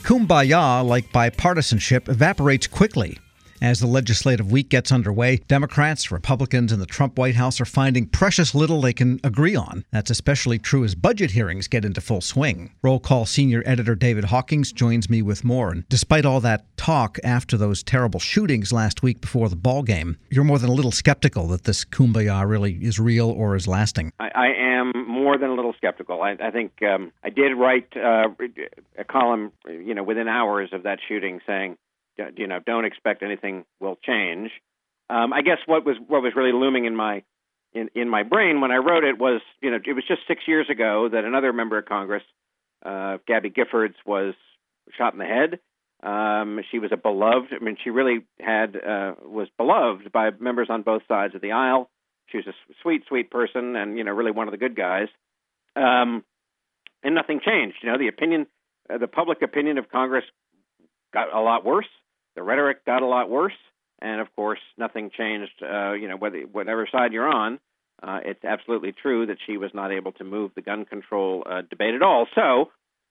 Kumbaya, like bipartisanship, evaporates quickly. As the legislative week gets underway, Democrats, Republicans, and the Trump White House are finding precious little they can agree on. That's especially true as budget hearings get into full swing. Roll Call senior editor David Hawkins joins me with more. And despite all that talk after those terrible shootings last week before the ball game, you're more than a little skeptical that this kumbaya really is real or is lasting. I am more than a little skeptical. I think I did write a column, within hours of that shooting saying, don't expect anything will change. I guess what was really looming in my brain when I wrote it was, it was just 6 years ago that another member of Congress, Gabby Giffords, was shot in the head. She was she really was beloved by members on both sides of the aisle. She was a sweet, sweet person and, really one of the good guys. And nothing changed. The public opinion of Congress got a lot worse. The rhetoric got a lot worse, and of course, nothing changed. Whatever side you're on, it's absolutely true that she was not able to move the gun control debate at all. So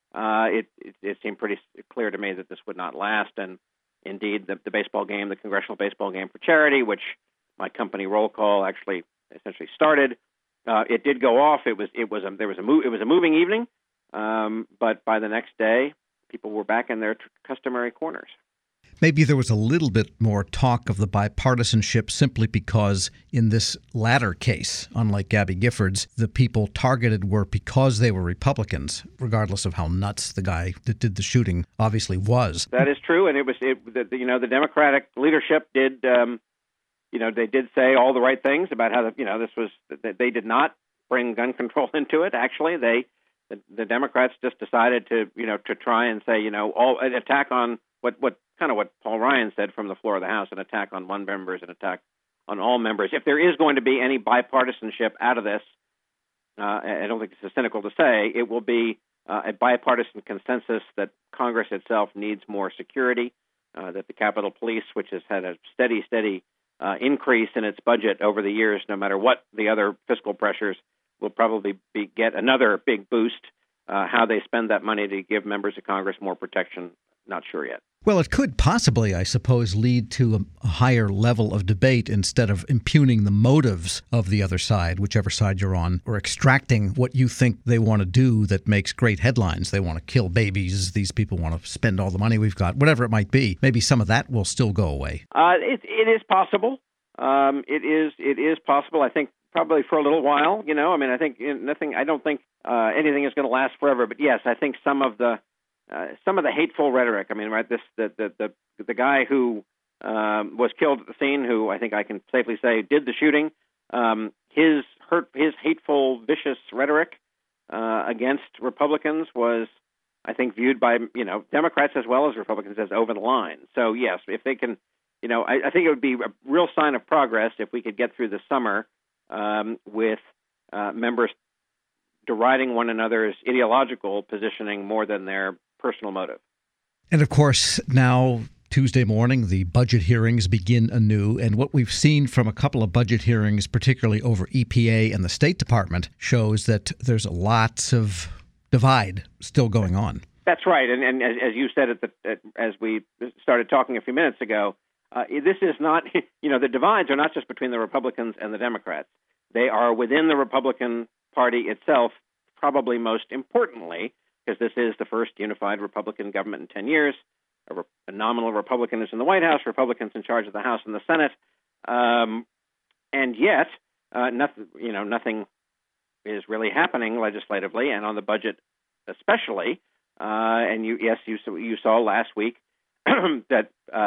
it seemed pretty clear to me that this would not last. And indeed, the baseball game, the Congressional Baseball Game for Charity, which my company Roll Call actually essentially started, it did go off. It was a moving evening, but by the next day, people were back in their customary corners. Maybe there was a little bit more talk of the bipartisanship simply because in this latter case, unlike Gabby Giffords, the people targeted were because they were Republicans, regardless of how nuts the guy that did the shooting obviously was. That is true, and the Democratic leadership did, they did say all the right things about how they did not bring gun control into it. Actually, the Democrats just decided to try and say an attack on what Paul Ryan said from the floor of the House, an attack on one member is an attack on all members. If there is going to be any bipartisanship out of this, I don't think this is cynical to say, it will be a bipartisan consensus that Congress itself needs more security, that the Capitol Police, which has had a steady increase in its budget over the years, no matter what the other fiscal pressures, will probably get another big boost. How they spend that money to give members of Congress more protection, not sure yet. Well, it could possibly, I suppose, lead to a higher level of debate instead of impugning the motives of the other side, whichever side you're on, or extracting what you think they want to do that makes great headlines. They want to kill babies. These people want to spend all the money we've got, whatever it might be. Maybe some of that will still go away. It is possible. It is possible. I think probably for a little while. I think nothing. I don't think anything is going to last forever. But yes, I think some of the hateful rhetoric. The guy who was killed at the scene, who I think I can safely say did the shooting, his hateful, vicious rhetoric against Republicans was, I think, viewed by Democrats as well as Republicans as over the line. So yes, if they can, I think it would be a real sign of progress if we could get through the summer with members deriding one another's ideological positioning more than their personal motive. And of course, now Tuesday morning, the budget hearings begin anew. And what we've seen from a couple of budget hearings, particularly over EPA and the State Department, shows that there's lots of divide still going on. That's right. And as you said as we started talking a few minutes ago, this is not, the divides are not just between the Republicans and the Democrats. They are within the Republican Party itself, probably most importantly, because this is the first unified Republican government in 10 years. A nominal Republican is in the White House, Republicans in charge of the House and the Senate. And yet, nothing is really happening legislatively and on the budget especially. And you saw last week that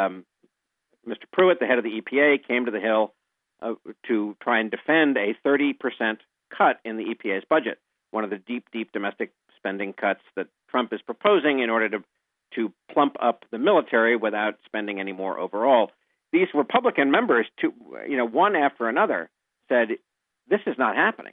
Mr. Pruitt, the head of the EPA, came to the Hill to try and defend a 30% cut in the EPA's budget, one of the deep domestic spending cuts that Trump is proposing in order to plump up the military without spending any more overall. These Republican members, one after another, said, this is not happening.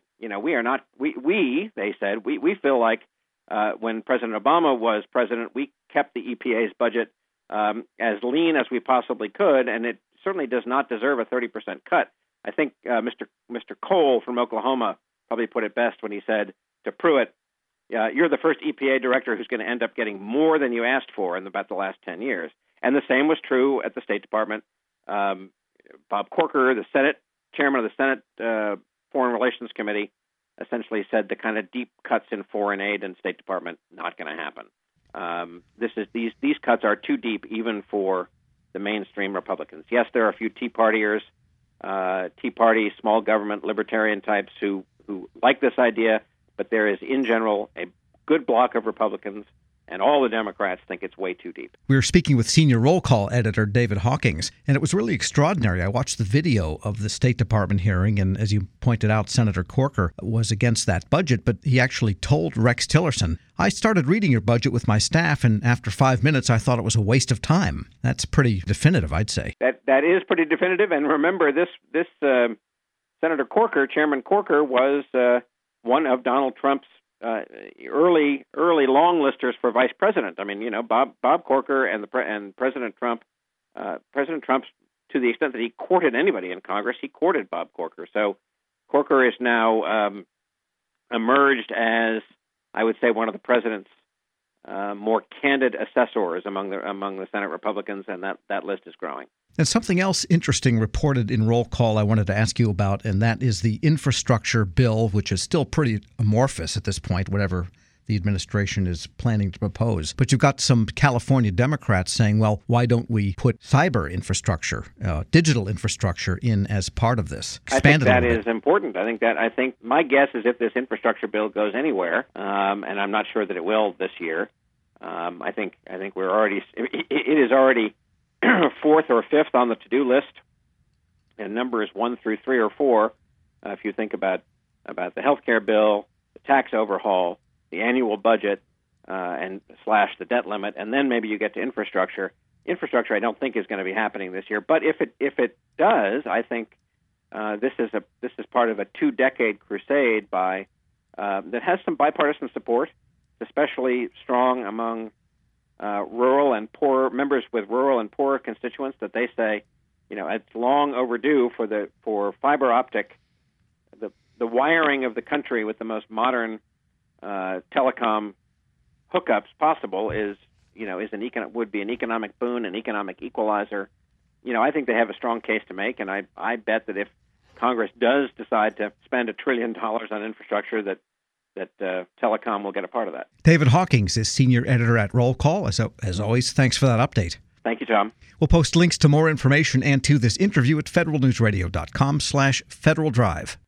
They said, we feel like when President Obama was president, we kept the EPA's budget as lean as we possibly could, and it certainly does not deserve a 30% cut. I think Mr. Cole from Oklahoma probably put it best when he said to Pruitt, you're the first EPA director who's going to end up getting more than you asked for in about the last 10 years. And the same was true at the State Department. Bob Corker, the chairman of the Senate Foreign Relations Committee, essentially said the kind of deep cuts in foreign aid and State Department not going to happen. These cuts are too deep even for the mainstream Republicans. Yes, there are a few Tea Partiers, Tea Party, small government, libertarian types who like this idea, but there is, in general, a good block of Republicans, and all the Democrats think it's way too deep. We were speaking with senior roll call editor David Hawkins, and it was really extraordinary. I watched the video of the State Department hearing, and as you pointed out, Senator Corker was against that budget, but he actually told Rex Tillerson, I started reading your budget with my staff, and after 5 minutes, I thought it was a waste of time. That's pretty definitive, I'd say. That is pretty definitive, and remember, this Senator Corker, Chairman Corker, was one of Donald Trump's early long listers for vice president. I mean, Bob Corker and President Trump. President Trump, to the extent that he courted anybody in Congress, he courted Bob Corker. So Corker is now emerged as, I would say, one of the president's more candid assessors among the Senate Republicans, and that list is growing. And something else interesting reported in Roll Call I wanted to ask you about, and that is the infrastructure bill, which is still pretty amorphous at this point, whatever the administration is planning to propose. But you've got some California Democrats saying, well, why don't we put cyber infrastructure, digital infrastructure in as part of this? Expand I think that is important. I think my guess is if this infrastructure bill goes anywhere, and I'm not sure that it will this year, I think it is already fourth or fifth on the to-do list, and numbers 1 through 3 or 4. If you think about the health care bill, the tax overhaul, the annual budget, and slash the debt limit, and then maybe you get to infrastructure. Infrastructure, I don't think is going to be happening this year, but if it does, I think this is part of a 2-decade crusade that has some bipartisan support, especially strong among rural and poor members with rural and poor constituents, that they say, it's long overdue for fiber optic, the wiring of the country with the most modern telecom hookups possible would be an economic boon, an economic equalizer. I think they have a strong case to make, and I bet that if Congress does decide to spend $1 trillion on infrastructure, that telecom will get a part of that. David Hawkins is senior editor at Roll Call. As always, thanks for that update. Thank you, Tom. We'll post links to more information and to this interview at federalnewsradio.com/Federal Drive.